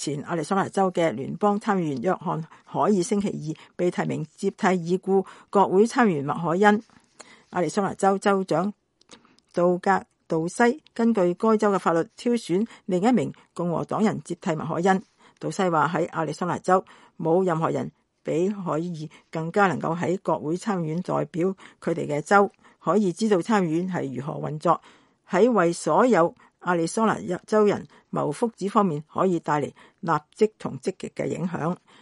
前亞利桑那州嘅聯邦參議員約翰海爾星期二被提名接替已故國會參議員麥凱恩。亞利桑那州州長杜格杜西根據該州嘅法律挑選另一名共和黨人接替麥凱恩。杜西話喺亞利桑那州冇任何人比海爾更加能夠喺國會參議院代表佢哋嘅州。海爾知道參議院係如何運作，喺為所有亞利桑那州人謀福祉方面可以帶嚟立即同積極嘅影響。